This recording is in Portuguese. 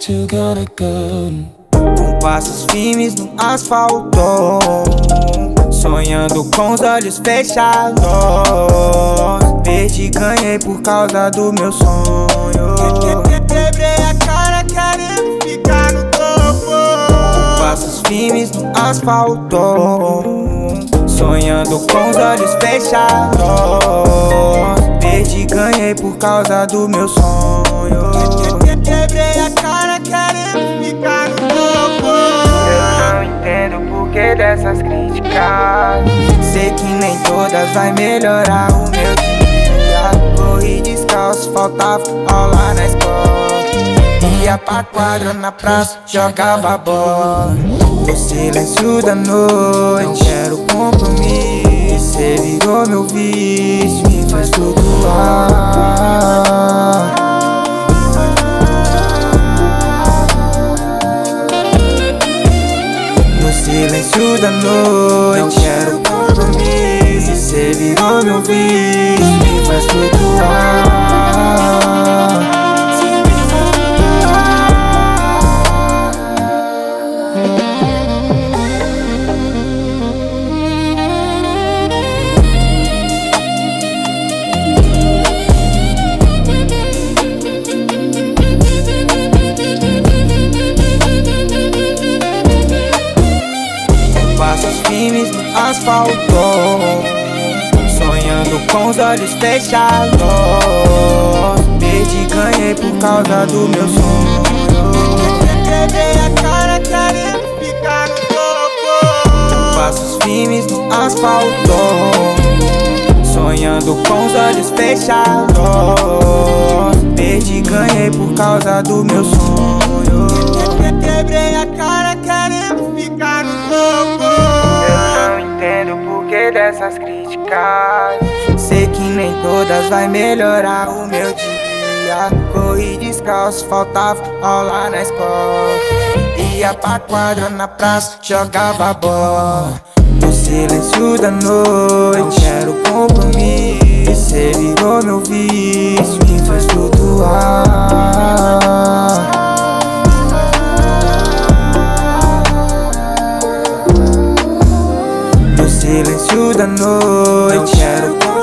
you gotta go. Com passos firmes no asfalto, sonhando com os olhos fechados. Perdi, ganhei por causa do meu sonho. Quebrei a cara querendo ficar no topo. Com passos firmes no asfalto, sonhando com os olhos fechados. Perdi, ganhei por causa do meu sonho. Quebrei a cara querendo ficar no topo. Eu não entendo o porquê dessas críticas. Sei que nem todas vai melhorar o meu dia. Corri descalço, faltava aula na escola. Ia pra quadra na praça, jogava bola. No silêncio da noite, não quero compromisso. Cê virou meu vício, me faz flutuar. No silêncio da noite, não quero compromisso. Cê virou meu vício, me faz flutuar. Passos firmes no asfalto, sonhando com os olhos fechados. Perdi, ganhei por causa do meu sonho. Quebrei a cara querendo ficar no topo. Passos firmes no asfalto, sonhando com os olhos fechados. Perdi, ganhei por causa do meu sonho. Quebrei a cara querendo ficar no topo. Eu não entendo o porquê dessas críticas. Sei que nem todas vai melhorar o meu dia. Corri descalço, faltava aula na escola. Ia pra quadra na praça, jogava bola. No silêncio da noite, não quero compromisso. Cê virou meu vício, me faz flutuar. No silêncio da noite, não quero